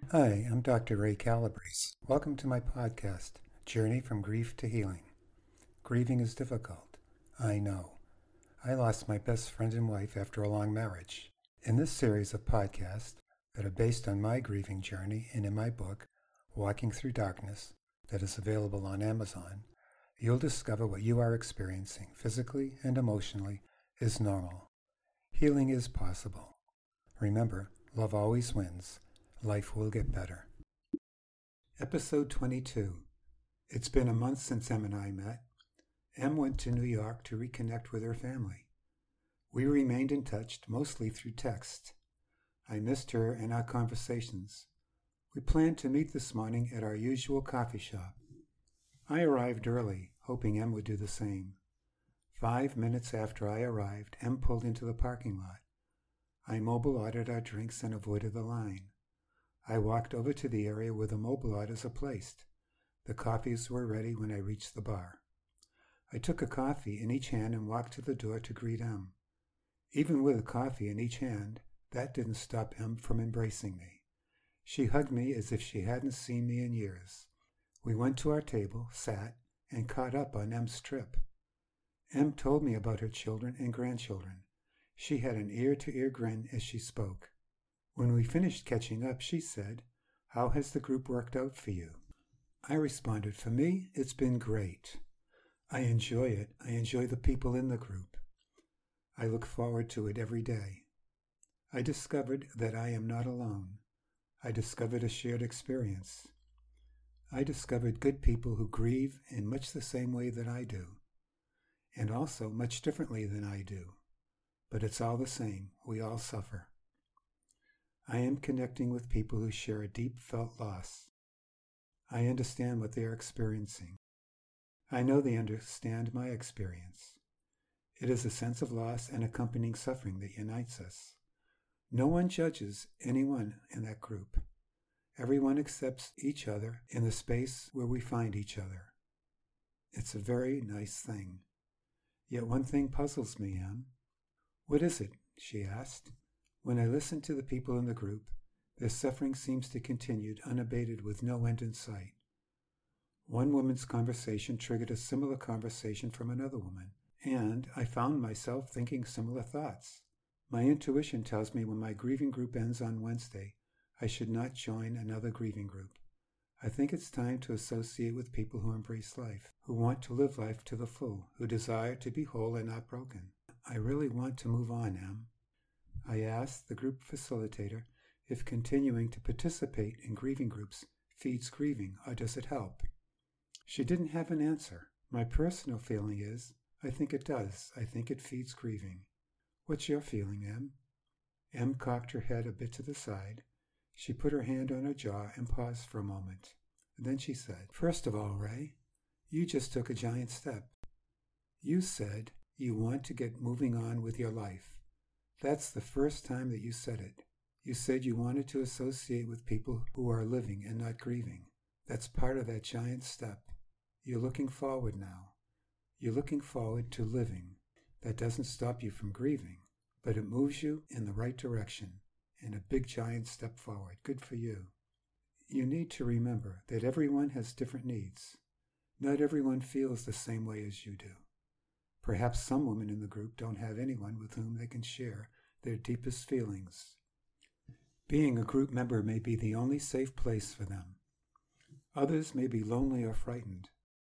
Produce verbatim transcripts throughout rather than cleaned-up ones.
Hi, I'm Doctor Ray Calabrese. Welcome to my podcast, Journey from Grief to Healing. Grieving is difficult. I know. I lost my best friend and wife after a long marriage. In this series of podcasts that are based on my grieving journey and in my book, Walking Through Darkness, that is available on Amazon, you'll discover what you are experiencing physically and emotionally is normal. Healing is possible. Remember, love always wins. Life will get better. Episode twenty-two. It's been a month since Em and I met. Em went to New York to reconnect with her family. We remained in touch, mostly through text. I missed her and our conversations. We planned to meet this morning at our usual coffee shop. I arrived early, hoping Em would do the same. Five minutes after I arrived, Em pulled into the parking lot. I mobile ordered our drinks and avoided the line. I walked over to the area where the mobile orders are placed. The coffees were ready when I reached the bar. I took a coffee in each hand and walked to the door to greet Em. Even with a coffee in each hand, that didn't stop Em from embracing me. She hugged me as if she hadn't seen me in years. We went to our table, sat, and caught up on Em's trip. Em told me about her children and grandchildren. She had an ear-to-ear grin as she spoke. When we finished catching up, she said, "How has the group worked out for you?" I responded, "For me, it's been great. I enjoy it. I enjoy the people in the group. I look forward to it every day. I discovered that I am not alone. I discovered a shared experience. I discovered good people who grieve in much the same way that I do, and also much differently than I do. But it's all the same. We all suffer. I am connecting with people who share a deep felt loss. I understand what they are experiencing. I know they understand my experience. It is a sense of loss and accompanying suffering that unites us. No one judges anyone in that group. Everyone accepts each other in the space where we find each other. It's a very nice thing. Yet one thing puzzles me, Em. What is it? She asked. When I listen to the people in the group, their suffering seems to continue unabated with no end in sight. One woman's conversation triggered a similar conversation from another woman, and I found myself thinking similar thoughts. My intuition tells me when my grieving group ends on Wednesday, I should not join another grieving group. I think it's time to associate with people who embrace life, who want to live life to the full, who desire to be whole and not broken. I really want to move on, Em. I asked the group facilitator if continuing to participate in grieving groups feeds grieving, or does it help? She didn't have an answer. My personal feeling is, I think it does. I think it feeds grieving. What's your feeling, Em? Em cocked her head a bit to the side. She put her hand on her jaw and paused for a moment. Then she said, "First of all, Ray, you just took a giant step. You said you want to get moving on with your life. That's the first time that you said it. You said you wanted to associate with people who are living and not grieving. That's part of that giant step. You're looking forward now. You're looking forward to living. That doesn't stop you from grieving, but it moves you in the right direction, and a big giant step forward. Good for you. You need to remember that everyone has different needs. Not everyone feels the same way as you do. Perhaps some women in the group don't have anyone with whom they can share their deepest feelings. Being a group member may be the only safe place for them. Others may be lonely or frightened.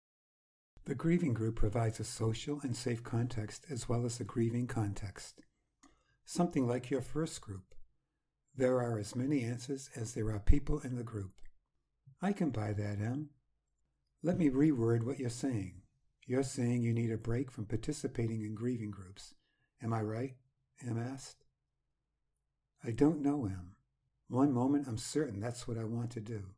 The grieving group provides a social and safe context as well as a grieving context. Something like your first group. There are as many answers as there are people in the group. I can buy that, Em. Let me reword what you're saying. You're saying you need a break from participating in grieving groups. Am I right? Em asked. I don't know, Em. One moment I'm certain that's what I want to do.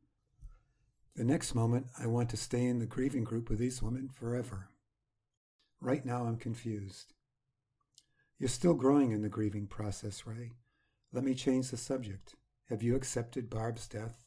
The next moment I want to stay in the grieving group with these women forever. Right now I'm confused. You're still growing in the grieving process, Ray. Let me change the subject. Have you accepted Barb's death?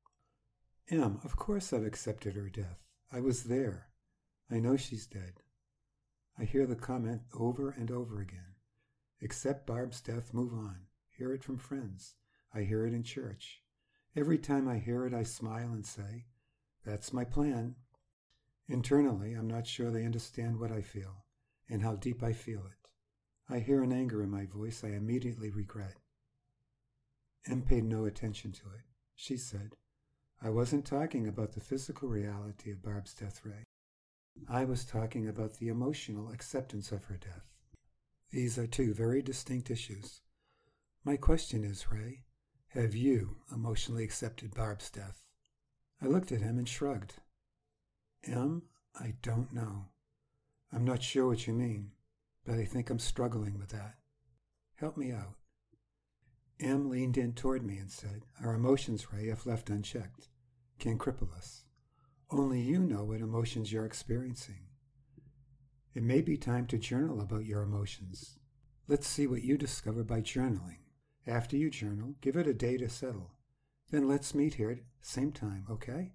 Em, of course I've accepted her death. I was there. I know she's dead. I hear the comment over and over again. Accept Barb's death, move on. Hear it from friends. I hear it in church. Every time I hear it, I smile and say, that's my plan. Internally, I'm not sure they understand what I feel and how deep I feel it. I hear an anger in my voice I immediately regret. Em paid no attention to it. She said, I wasn't talking about the physical reality of Barb's death, Ray. I was talking about the emotional acceptance of her death. These are two very distinct issues. My question is, Ray, have you emotionally accepted Barb's death? I looked at him and shrugged. Em, I don't know. I'm not sure what you mean, but I think I'm struggling with that. Help me out. Em leaned in toward me and said, our emotions, Ray, if left unchecked, can cripple us. Only you know what emotions you're experiencing. It may be time to journal about your emotions. Let's see what you discover by journaling. After you journal, give it a day to settle. Then let's meet here at the same time, okay?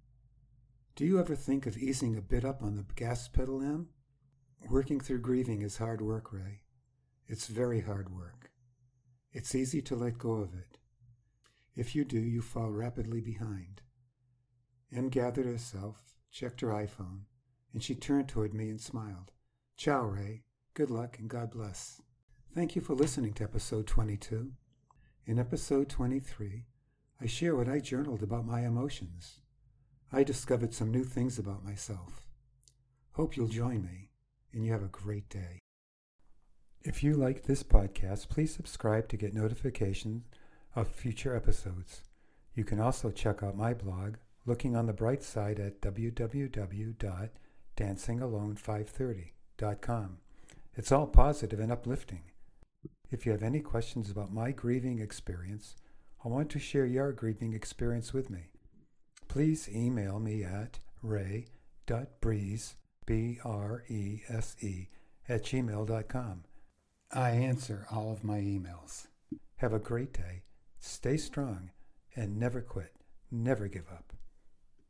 Do you ever think of easing a bit up on the gas pedal, Em? Working through grieving is hard work, Ray. It's very hard work. It's easy to let go of it. If you do, you fall rapidly behind. Em gathered herself, checked her iPhone, and she turned toward me and smiled. Ciao, Ray. Good luck and God bless. Thank you for listening to episode twenty-two. In episode twenty-three, I share what I journaled about my emotions. I discovered some new things about myself. Hope you'll join me, and you have a great day. If you like this podcast, please subscribe to get notifications of future episodes. You can also check out my blog, Looking on the Bright Side, at w w w dot dancing alone five thirty dot com. It's all positive and uplifting. If you have any questions about my grieving experience, or want to share your grieving experience with me, please email me at ray dot breeze, B R E S E, at gmail dot com. I answer all of my emails. Have a great day, stay strong, and never quit, never give up.